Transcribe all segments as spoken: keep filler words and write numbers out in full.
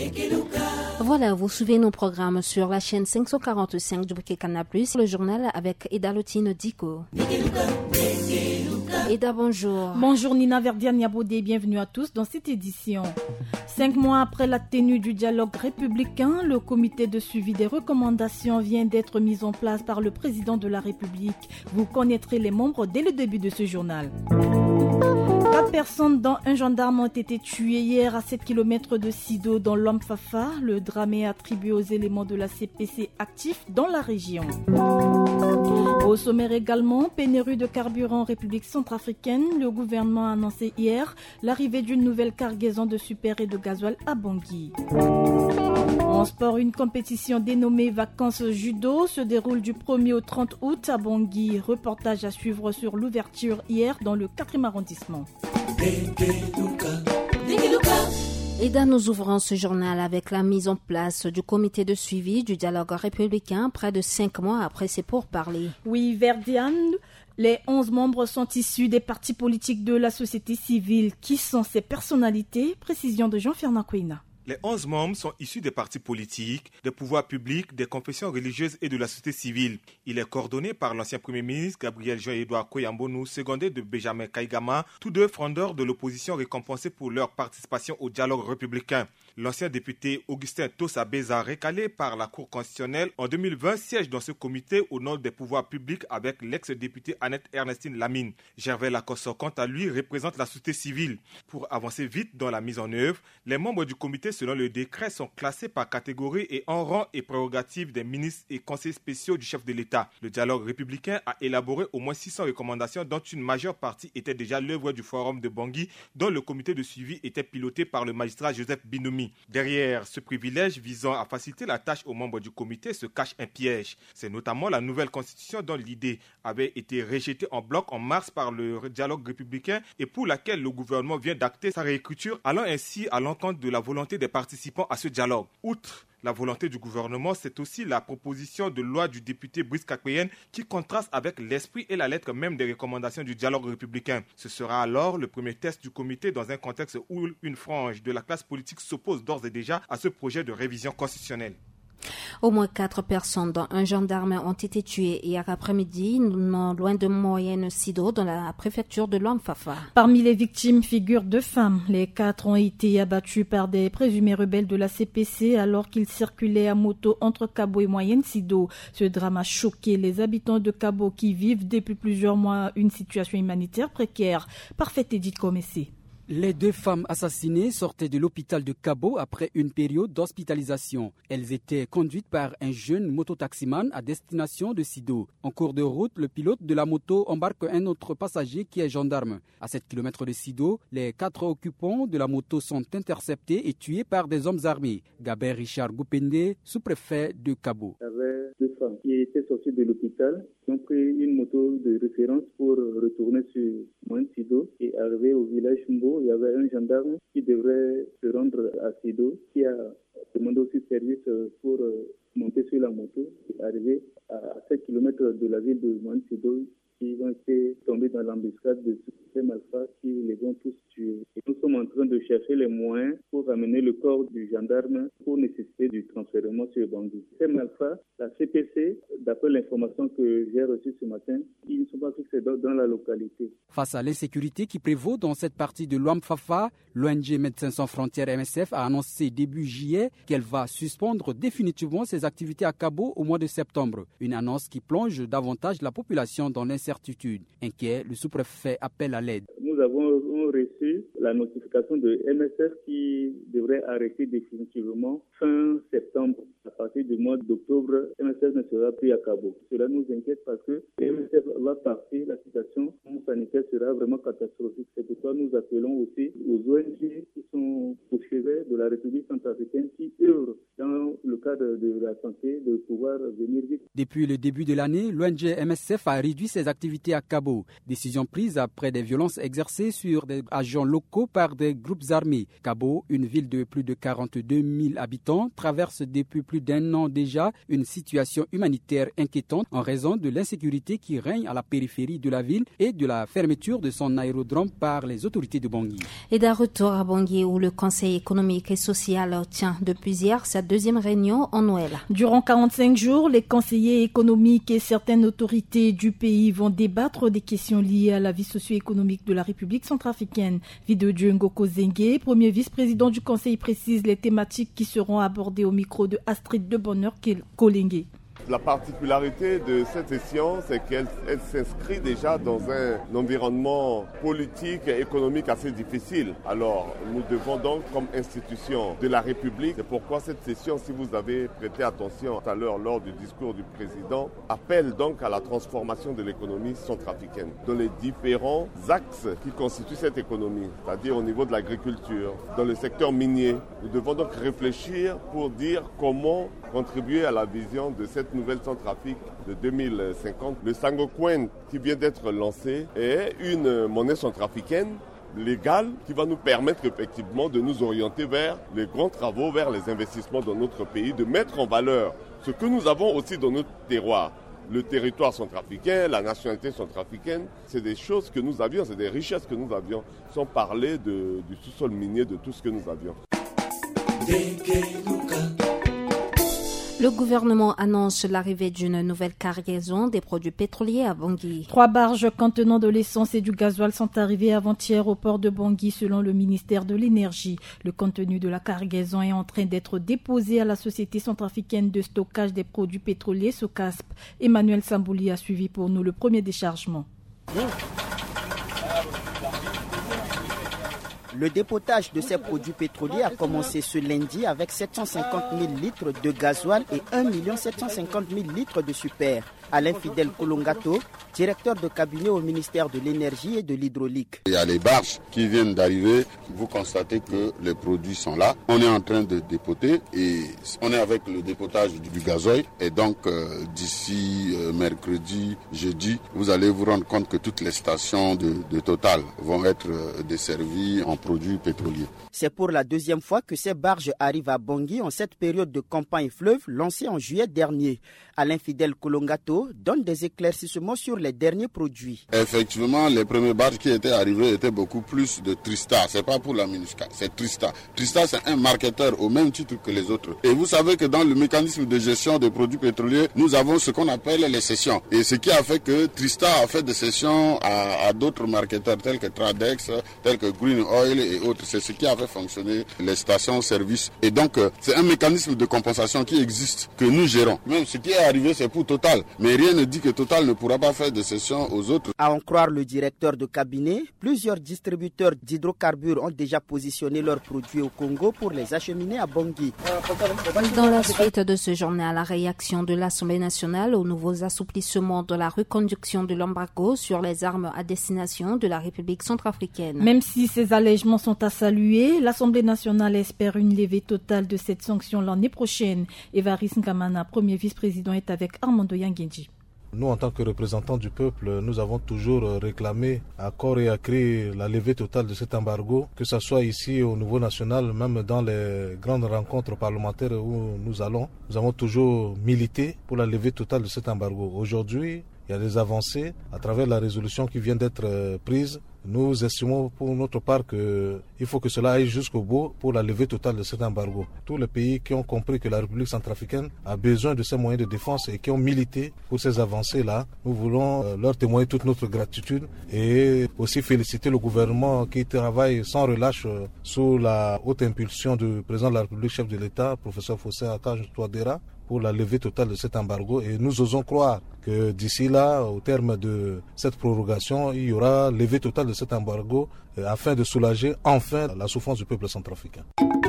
Voilà, vous suivez nos programmes sur la chaîne cinq cent quarante-cinq du Bouquet Canal Plus, le journal avec Eda Lotine Diko. Eda, bonjour. Bonjour Nina Verdiane Yaboudé, bienvenue à tous dans cette édition. Cinq mois après la tenue du dialogue républicain, le comité de suivi des recommandations vient d'être mis en place par le président de la République. Vous connaîtrez les membres dès le début de ce journal. Quatre personnes dont un gendarme ont été tuées hier à sept kilomètres de Sido dans l'Omfafa. Le drame est attribué aux éléments de la C P C actifs dans la région. Au sommaire également, pénurie de carburant en République centrafricaine. Le gouvernement a annoncé hier l'arrivée d'une nouvelle cargaison de super et de gasoil à Bangui. En sport, une compétition dénommée Vacances Judo se déroule du premier au trente août à Bangui. Reportage à suivre sur l'ouverture hier dans le quatrième arrondissement. Et dans nous ouvrons ce journal avec la mise en place du comité de suivi du dialogue républicain près de cinq mois après ses pourparlers. Oui, Verdiane, les onze membres sont issus des partis politiques de la société civile. Qui sont ces personnalités? Précision de Jean-Fernand Kouina. Les onze membres sont issus des partis politiques, des pouvoirs publics, des confessions religieuses et de la société civile. Il est coordonné par l'ancien Premier ministre Gabriel Jean-Édouard Koyambonou, secondé de Benjamin Kaigama, tous deux frondeurs de l'opposition récompensés pour leur participation au dialogue républicain. L'ancien député Augustin Tossa Beza, recalé par la Cour constitutionnelle en deux mille vingt, siège dans ce comité au nom des pouvoirs publics avec l'ex-députée Annette Ernestine Lamine. Gervais Lacoste, quant à lui, représente la société civile. Pour avancer vite dans la mise en œuvre, les membres du comité, selon le décret, sont classés par catégorie et en rang et prérogatives des ministres et conseillers spéciaux du chef de l'État. Le dialogue républicain a élaboré au moins six cents recommandations, dont une majeure partie était déjà l'œuvre du Forum de Bangui, dont le comité de suivi était piloté par le magistrat Joseph Binoumi. Derrière ce privilège visant à faciliter la tâche aux membres du comité se cache un piège. C'est notamment la nouvelle constitution dont l'idée avait été rejetée en bloc en mars par le dialogue républicain et pour laquelle le gouvernement vient d'acter sa réécriture, allant ainsi à l'encontre de la volonté des participants à ce dialogue. Outre la volonté du gouvernement, c'est aussi la proposition de loi du député Brice Kakweyen qui contraste avec l'esprit et la lettre même des recommandations du dialogue républicain. Ce sera alors le premier test du comité dans un contexte où une frange de la classe politique s'oppose d'ores et déjà à ce projet de révision constitutionnelle. Au moins quatre personnes, dont un gendarme, ont été tuées hier après-midi, non loin de Moyenne Sido, dans la préfecture de l'Omfafa. Parmi les victimes figurent deux femmes. Les quatre ont été abattus par des présumés rebelles de la C P C alors qu'ils circulaient à moto entre Kabo et Moyenne Sido. Ce drame a choqué les habitants de Kabo qui vivent depuis plusieurs mois une situation humanitaire précaire. Parfait Edith Komessé. Les deux femmes assassinées sortaient de l'hôpital de Kabo après une période d'hospitalisation. Elles étaient conduites par un jeune mototaximan à destination de Sido. En cours de route, le pilote de la moto embarque un autre passager qui est gendarme. À sept kilomètres de Sido, les quatre occupants de la moto sont interceptés et tués par des hommes armés. Gaber Richard Goupende, sous-préfet de Kabo. Il y avait deux femmes qui étaient sorties de l'hôpital, qui ont pris une moto de référence pour retourner sur Moine Sido et arriver au village Mbo. Il y avait un gendarme qui devrait se rendre à Sido, qui a demandé aussi service pour monter sur la moto et arriver à sept kilomètres de la ville de Moine Sido. Ils ont été tombés dans l'embuscade de Suprême Alpha qui les ont tous tués. Et nous sommes en train de chercher les moyens pour amener le corps du gendarme pour nécessiter du transfèrement sur Bangui. Suprême Alpha, la C P C, d'après l'information que j'ai reçue ce matin, ils ne sont pas fixés dans, dans la localité. Face à l'insécurité qui prévaut dans cette partie de l'Ouamfafa, l'O N G Médecins sans frontières M S F a annoncé début juillet qu'elle va suspendre définitivement ses activités à Kabo au mois de septembre. Une annonce qui plonge davantage la population dans l'incertitude. Inquiet, le sous-préfet appelle à l'aide. Nous avons reçu la notification de M S F qui devrait arrêter définitivement fin septembre. À partir du mois d'octobre, M S F ne sera plus à Kabo. Cela nous inquiète parce que M S F va partir, la situation sanitaire sera vraiment catastrophique. C'est pourquoi nous appelons aussi aux O N G qui sont au chevet de la République centrafricaine qui œuvrent dans le cadre de la santé de pouvoir venir vite. Depuis le début de l'année, l'O N G M S F a réduit ses activités à Kabo. Décision prise après des violences exercées sur des agents locaux par des groupes armés. Kabo, une ville de plus de quarante-deux mille habitants, traverse depuis plus d'un an déjà une situation humanitaire inquiétante en raison de l'insécurité qui règne à la périphérie de la ville et de la fermeture de son aérodrome par les autorités de Bangui. Et d'un retour à Bangui où le Conseil économique économique et social tient depuis hier sa deuxième réunion en Noël. Durant quarante-cinq jours, les conseillers économiques et certaines autorités du pays vont débattre des questions liées à la vie socio-économique de la République centrafricaine. Vidéo Ngoko Zengue, premier vice-président du Conseil, précise les thématiques qui seront abordées au micro de Astrid de Bonheur Kolengue. La particularité de cette session, c'est qu'elle elle s'inscrit déjà dans un environnement politique et économique assez difficile. Alors, nous devons donc, comme institution de la République, c'est pourquoi cette session, si vous avez prêté attention tout à l'heure lors du discours du président, appelle donc à la transformation de l'économie centrafricaine dans les différents axes qui constituent cette économie, c'est-à-dire au niveau de l'agriculture, dans le secteur minier. Nous devons donc réfléchir pour dire comment contribuer à la vision de cette nouvelle Centrafrique de deux mille cinquante. Le Sangocoin qui vient d'être lancé est une monnaie centrafricaine légale qui va nous permettre effectivement de nous orienter vers les grands travaux, vers les investissements dans notre pays, de mettre en valeur ce que nous avons aussi dans notre terroir. Le territoire centrafricain, la nationalité centrafricaine, c'est des choses que nous avions, c'est des richesses que nous avions, sans parler de, du sous-sol minier, de tout ce que nous avions. Le gouvernement annonce l'arrivée d'une nouvelle cargaison des produits pétroliers à Bangui. Trois barges contenant de l'essence et du gasoil sont arrivées avant-hier au port de Bangui selon le ministère de l'Énergie. Le contenu de la cargaison est en train d'être déposé à la Société centrafricaine de stockage des produits pétroliers, SOCASP. Emmanuel Sambouli a suivi pour nous le premier déchargement. Le dépotage de ces produits pétroliers a commencé ce lundi avec sept cent cinquante mille litres de gasoil et un million sept cent cinquante mille litres de super. Alain Fidel Kolongato, directeur de cabinet au ministère de l'Énergie et de l'Hydraulique. Il y a les barges qui viennent d'arriver. Vous constatez que les produits sont là. On est en train de dépoter et on est avec le dépotage du gazoil. Et donc euh, d'ici euh, mercredi, jeudi, vous allez vous rendre compte que toutes les stations de, de Total vont être euh, desservies en produits pétroliers. C'est pour la deuxième fois que ces barges arrivent à Bangui en cette période de campagne fleuve lancée en juillet dernier. Alain Fidel Kolongato donne des éclaircissements sur les derniers produits. Effectivement, les premiers barges qui étaient arrivés étaient beaucoup plus de Trista. C'est pas pour la MINUSCA, c'est Trista. Trista, c'est un marketeur au même titre que les autres. Et vous savez que dans le mécanisme de gestion des produits pétroliers, nous avons ce qu'on appelle les cessions. Et ce qui a fait que Trista a fait des cessions à, à d'autres marketeurs tels que Tradex, tels que Green Oil et autres. C'est ce qui a fait fonctionner les stations-service. Et donc, c'est un mécanisme de compensation qui existe, que nous gérons. Même ce qui est arrivé, c'est pour Total. Mais rien ne dit que Total ne pourra pas faire de cession aux autres. À en croire le directeur de cabinet, plusieurs distributeurs d'hydrocarbures ont déjà positionné leurs produits au Congo pour les acheminer à Bangui. Dans la suite de ce journal, la réaction de l'Assemblée nationale aux nouveaux assouplissements de la reconduction de l'embargo sur les armes à destination de la République centrafricaine. Même si ces allègements sont à saluer, l'Assemblée nationale espère une levée totale de cette sanction l'année prochaine. Évariste Nkamana, premier vice-président, est avec Armando Yangenji. Nous, en tant que représentants du peuple, nous avons toujours réclamé à corps et à cri la levée totale de cet embargo, que ce soit ici au niveau national, même dans les grandes rencontres parlementaires où nous allons. Nous avons toujours milité pour la levée totale de cet embargo. Aujourd'hui, il y a des avancées à travers la résolution qui vient d'être prise. Nous estimons pour notre part qu'il faut que cela aille jusqu'au bout pour la levée totale de cet embargo. Tous les pays qui ont compris que la République centrafricaine a besoin de ces moyens de défense et qui ont milité pour ces avancées-là, nous voulons leur témoigner toute notre gratitude et aussi féliciter le gouvernement qui travaille sans relâche sous la haute impulsion du président de la République, chef de l'État, professeur Fossé Akage Touadéra, pour la levée totale de cet embargo. Et nous osons croire que d'ici là, au terme de cette prorogation, il y aura levée totale de cet embargo afin de soulager enfin la souffrance du peuple centrafricain.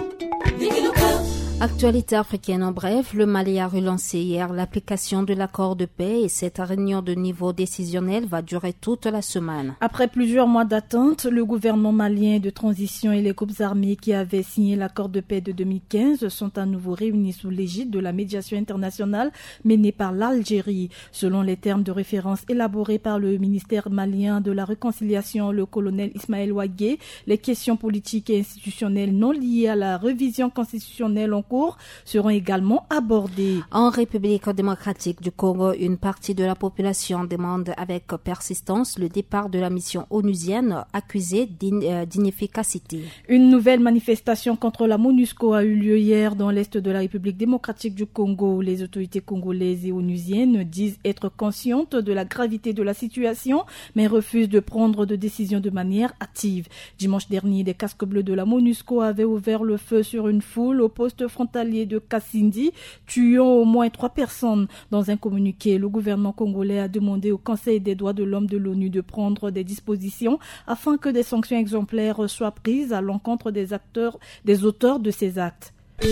Actualité africaine en bref, le Mali a relancé hier l'application de l'accord de paix et cette réunion de niveau décisionnel va durer toute la semaine. Après plusieurs mois d'attente, le gouvernement malien de transition et les groupes armés qui avaient signé l'accord de paix de deux mille quinze sont à nouveau réunis sous l'égide de la médiation internationale menée par l'Algérie. Selon les termes de référence élaborés par le ministère malien de la réconciliation, le colonel Ismaël Ouagué, les questions politiques et institutionnelles non liées à la révision constitutionnelle ont cours seront également abordés. En République démocratique du Congo, une partie de la population demande avec persistance le départ de la mission onusienne accusée d'inefficacité. Une nouvelle manifestation contre la MONUSCO a eu lieu hier dans l'est de la République démocratique du Congo. Les autorités congolaises et onusiennes disent être conscientes de la gravité de la situation, mais refusent de prendre de décisions de manière hâtive. Dimanche dernier, des casques bleus de la MONUSCO avaient ouvert le feu sur une foule au poste frontalier de Kassindi, tuant au moins trois personnes. Dans un communiqué, le gouvernement congolais a demandé au Conseil des droits de l'homme de l'ONU de prendre des dispositions afin que des sanctions exemplaires soient prises à l'encontre des acteurs, des auteurs de ces actes.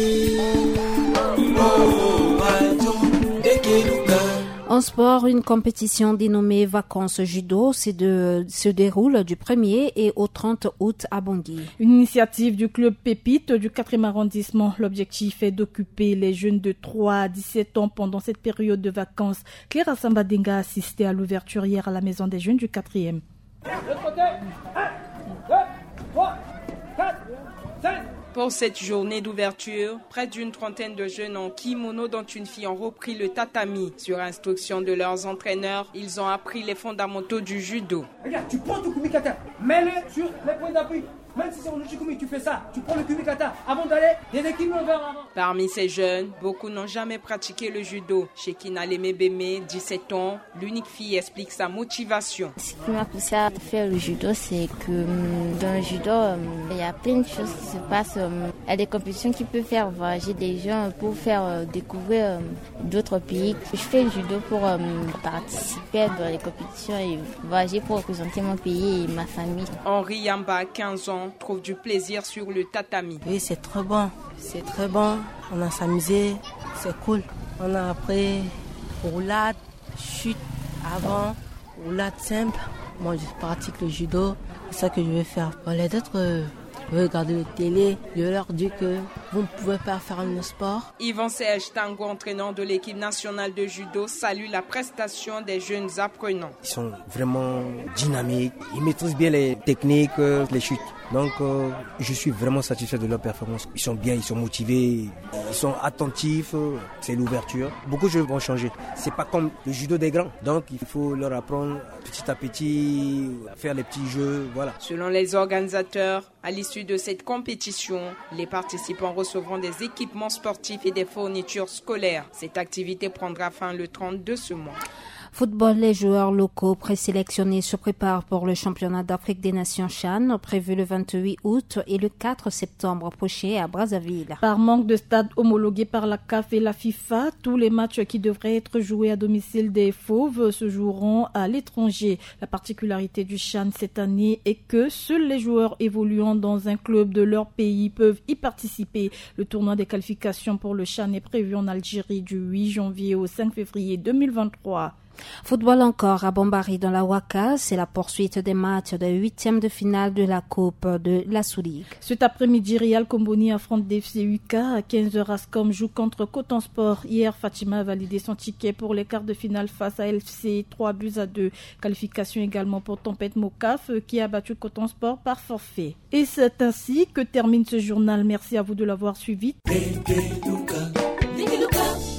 En sport, une compétition dénommée Vacances Judo se, de, se déroule du premier et au trente août à Bangui. Une initiative du club Pépite du quatrième arrondissement. L'objectif est d'occuper les jeunes de trois à dix-sept ans pendant cette période de vacances. Clara Sambadenga a assisté à l'ouverture hier à la maison des jeunes du quatrième. Pour cette journée d'ouverture, près d'une trentaine de jeunes en kimono, dont une fille, ont repris le tatami. Sur instruction de leurs entraîneurs, ils ont appris les fondamentaux du judo. Regarde, tu prends ton kumikata, mets-le sur les points d'appui. Même si c'est en Ushikumi, tu fais ça. Tu prends le kumikata avant d'aller des équipements vers avant. Parmi ces jeunes, beaucoup n'ont jamais pratiqué le judo. Shekina Lemebeme, dix-sept ans, l'unique fille, explique sa motivation. Ce qui m'a poussé à faire le judo, c'est que dans le judo, il y a plein de choses qui se passent. Il y a des compétitions qui peuvent faire voyager des gens pour faire découvrir d'autres pays. Je fais le judo pour participer dans les compétitions et voyager pour représenter mon pays et ma famille. Henri Yamba, quinze ans, trouve du plaisir sur le tatami. Oui, c'est très bon. C'est très bon. On a s'amusé. C'est cool. On a appris roulade, chute avant, roulade simple. Moi, je pratique le judo. C'est ça que je vais faire. Pour les autres, euh, regarder la télé, je leur dis que vous ne pouvez pas faire un sport. Yvan Serge Tango, entraîneur de l'équipe nationale de judo, salue la prestation des jeunes apprenants. Ils sont vraiment dynamiques. Ils maîtrisent bien les techniques, les chutes. Donc, euh, je suis vraiment satisfait de leur performance. Ils sont bien, ils sont motivés, ils sont attentifs. C'est l'ouverture. Beaucoup de choses vont changer. C'est pas comme le judo des grands. Donc, il faut leur apprendre petit à petit, à faire les petits jeux. Voilà. Selon les organisateurs, à l'issue de cette compétition, les participants recevront des équipements sportifs et des fournitures scolaires. Cette activité prendra fin le trente de ce mois. Football, les joueurs locaux présélectionnés se préparent pour le championnat d'Afrique des Nations CHAN, prévu le vingt-huit août et le quatre septembre prochain à Brazzaville. Par manque de stade homologué par la C A F et la FIFA, tous les matchs qui devraient être joués à domicile des Fauves se joueront à l'étranger. La particularité du CHAN cette année est que seuls les joueurs évoluant dans un club de leur pays peuvent y participer. Le tournoi des qualifications pour le CHAN est prévu en Algérie du huit janvier au cinq février deux mille vingt-trois. Football encore à Bombari dans la Ouaka, c'est la poursuite des matchs de huitième de finale de la Coupe de la Sous-Ligue. Cet après-midi, Real Comboni affronte D F C U K. À quinze heures, Ascom joue contre Coton Sport. Hier, Fatima a validé son ticket pour les quarts de finale face à L F C, trois buts à deux. Qualification également pour Tempête Mocaf qui a battu Coton Sport par forfait. Et c'est ainsi que termine ce journal. Merci à vous de l'avoir suivi.